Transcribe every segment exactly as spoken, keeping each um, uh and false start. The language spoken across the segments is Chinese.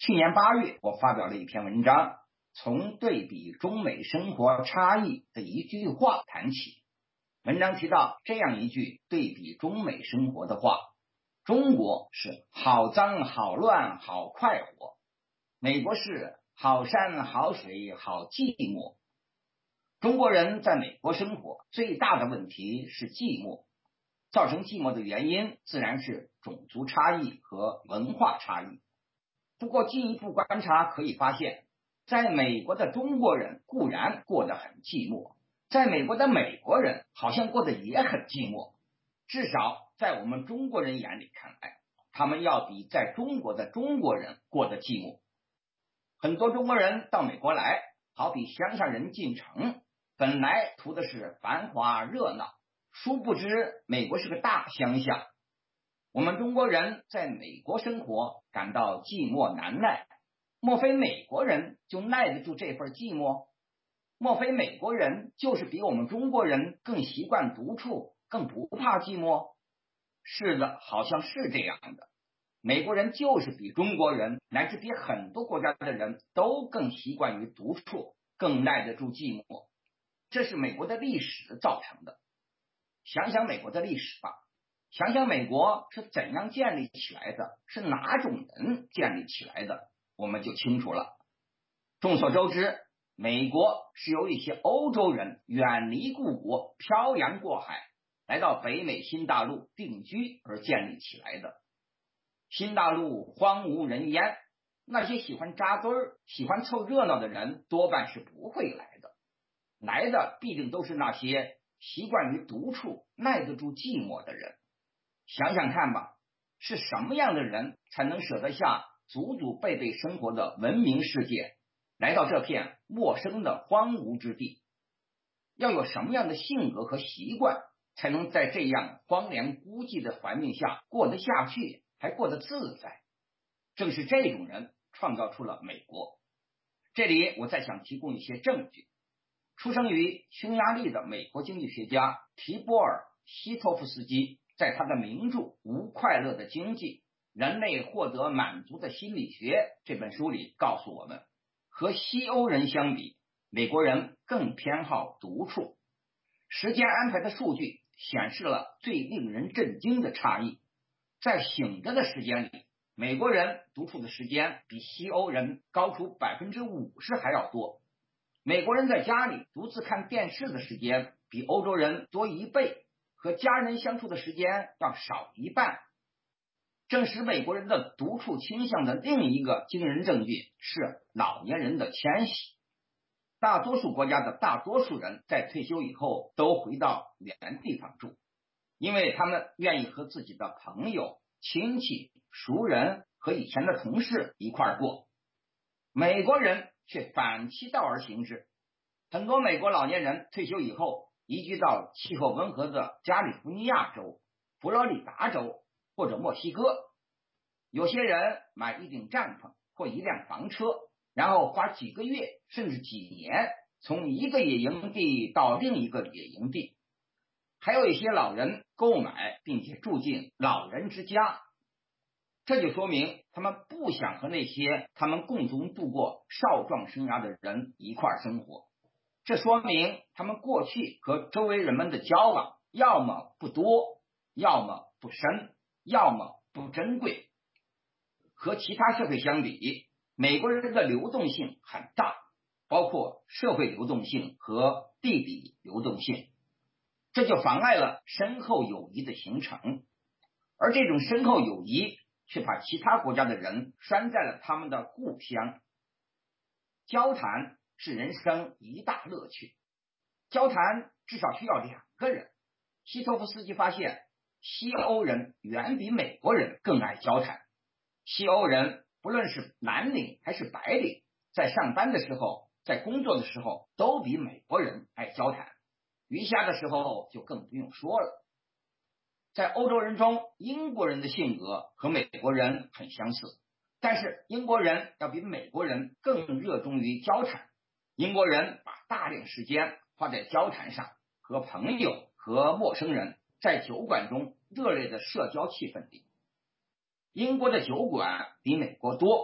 去年八月，我发表了一篇文章，从对比中美生活差异的一句话谈起。文章提到这样一句对比中美生活的话：中国是好脏好乱好快活，美国是好山好水好寂寞。中国人在美国生活最大的问题是寂寞，造成寂寞的原因自然是种族差异和文化差异。不过进一步观察可以发现，在美国的中国人固然过得很寂寞，在美国的美国人好像过得也很寂寞，至少在我们中国人眼里看来，他们要比在中国的中国人过得寂寞。很多中国人到美国来，好比乡下人进城，本来图的是繁华热闹，殊不知美国是个大乡下。我们中国人在美国生活感到寂寞难耐，莫非美国人就耐得住这份寂寞？莫非美国人就是比我们中国人更习惯独处，更不怕寂寞？是的，好像是这样的。美国人就是比中国人乃至比很多国家的人都更习惯于独处，更耐得住寂寞。这是美国的历史造成的。想想美国的历史吧，想想美国是怎样建立起来的，是哪种人建立起来的，我们就清楚了。众所周知，美国是由一些欧洲人远离故国，漂洋过海，来到北美新大陆定居而建立起来的。新大陆荒无人烟，那些喜欢扎堆儿、喜欢凑热闹的人多半是不会来的，来的必定都是那些习惯于独处、耐得住寂寞的人。想想看吧，是什么样的人才能舍得下祖祖辈辈生活的文明世界，来到这片陌生的荒芜之地？要有什么样的性格和习惯，才能在这样荒凉孤寂的环境下过得下去，还过得自在？正是这种人创造出了美国。这里我再想提供一些证据。出生于匈牙利的美国经济学家提波尔·希托夫斯基在他的名著《无快乐的经济：人类获得满足的心理学》这本书里告诉我们，和西欧人相比，美国人更偏好独处。时间安排的数据显示了最令人震惊的差异。在醒着的时间里，美国人独处的时间比西欧人高出 百分之五十 还要多。美国人在家里独自看电视的时间比欧洲人多一倍，和家人相处的时间要少一半。正是美国人的独处倾向的另一个惊人证据是老年人的迁徙。大多数国家的大多数人在退休以后都回到原地方住，因为他们愿意和自己的朋友、亲戚、熟人和以前的同事一块儿过。美国人却反其道而行之，很多美国老年人退休以后移居到气候温和的加利福尼亚州、佛罗里达州或者墨西哥。有些人买一顶帐篷或一辆房车，然后花几个月甚至几年从一个野营地到另一个野营地。还有一些老人购买并且住进老人之家，这就说明他们不想和那些他们共同度过少壮生涯的人一块生活。这说明他们过去和周围人们的交往要么不多，要么不深，要么不珍贵。和其他社会相比，美国人的流动性很大，包括社会流动性和地理流动性，这就妨碍了深厚友谊的形成。而这种深厚友谊却把其他国家的人拴在了他们的故乡。交谈是人生一大乐趣，交谈至少需要两个人。希托夫斯基发现，西欧人远比美国人更爱交谈。西欧人不论是蓝领还是白领，在上班的时候，在工作的时候，都比美国人爱交谈。余暇的时候就更不用说了。在欧洲人中，英国人的性格和美国人很相似，但是英国人要比美国人更热衷于交谈。英国人把大量时间花在交谈上，和朋友和陌生人在酒馆中热烈的社交气氛里。英国的酒馆比美国多，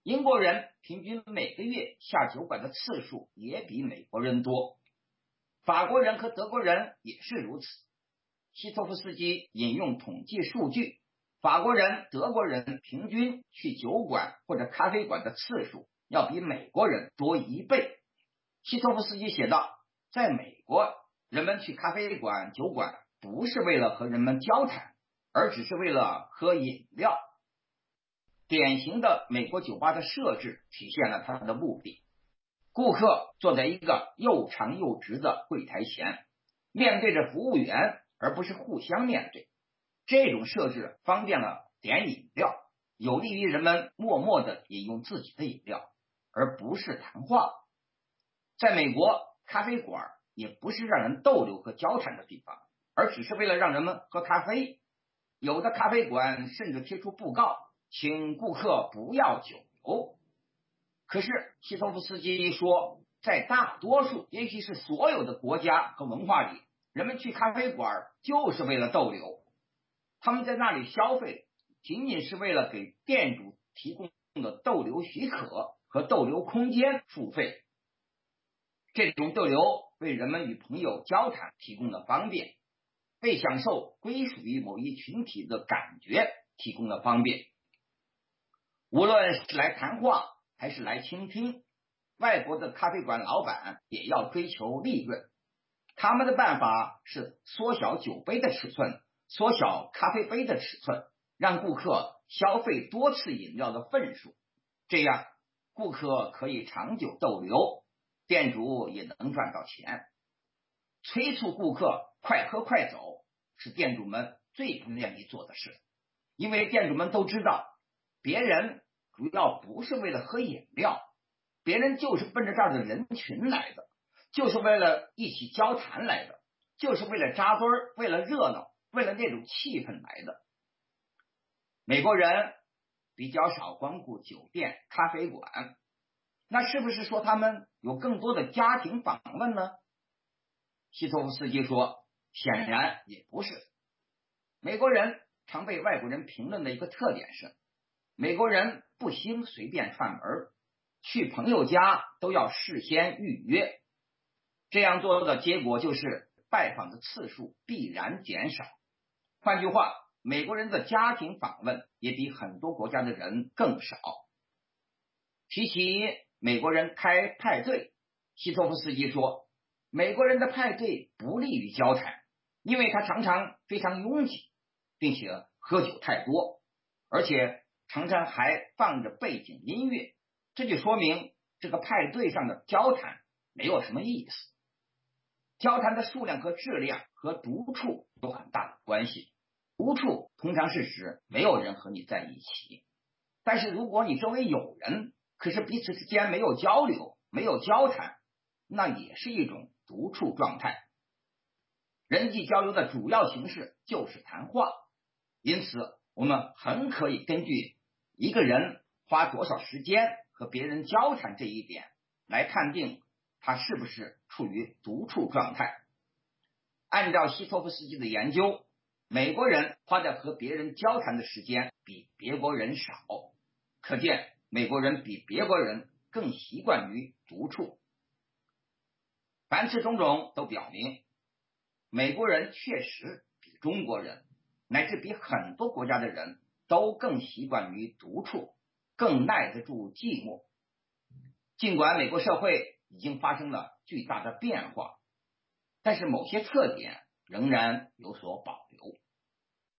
英国人平均每个月下酒馆的次数也比美国人多，法国人和德国人也是如此。希托夫斯基引用统计数据，法国人、德国人平均去酒馆或者咖啡馆的次数要比美国人多一倍。希托夫斯基写道，在美国，人们去咖啡馆、酒馆不是为了和人们交谈，而只是为了喝饮料。典型的美国酒吧的设置体现了它的目的。顾客坐在一个又长又直的柜台前，面对着服务员，而不是互相面对。这种设置方便了点饮料，有利于人们默默地饮用自己的饮料，而不是谈话。在美国，咖啡馆也不是让人逗留和交谈的地方，而只是为了让人们喝咖啡。有的咖啡馆甚至贴出布告，请顾客不要久留。可是希托夫斯基说，在大多数，也许是所有的国家和文化里，人们去咖啡馆就是为了逗留。他们在那里消费，仅仅是为了给店主提供的逗留许可和逗留空间付费。这种逗留为人们与朋友交谈提供了方便，为享受归属于某一群体的感觉提供了方便。无论是来谈话还是来倾听，外国的咖啡馆老板也要追求利润。他们的办法是缩小酒杯的尺寸，缩小咖啡杯的尺寸，让顾客消费多次饮料的份数，这样顾客可以长久逗留，店主也能赚到钱。催促顾客快喝快走是店主们最不愿意做的事，因为店主们都知道，别人主要不是为了喝饮料，别人就是奔着这儿的人群来的，就是为了一起交谈来的，就是为了扎堆儿，为了热闹，为了那种气氛来的。美国人比较少光顾酒店、咖啡馆，那是不是说他们有更多的家庭访问呢？希托夫斯基说，显然也不是。美国人常被外国人评论的一个特点是，美国人不兴随便串门，去朋友家都要事先预约，这样做的结果就是拜访的次数必然减少。换句话，美国人的家庭访问也比很多国家的人更少。提起美国人开派对，希托夫斯基说，美国人的派对不利于交谈，因为他常常非常拥挤，并且喝酒太多，而且常常还放着背景音乐，这就说明这个派对上的交谈没有什么意思。交谈的数量和质量和独处有很大的关系。独处通常是指没有人和你在一起，但是如果你周围有人，可是彼此之间没有交流，没有交谈，那也是一种独处状态。人际交流的主要形式就是谈话，因此我们很可以根据一个人花多少时间和别人交谈这一点来判定他是不是处于独处状态。按照希托夫斯基的研究，美国人花在和别人交谈的时间比别国人少，可见美国人比别国人更习惯于独处。凡此种种都表明，美国人确实比中国人乃至比很多国家的人都更习惯于独处，更耐得住寂寞。尽管美国社会已经发生了巨大的变化，但是某些特点仍然有所保留。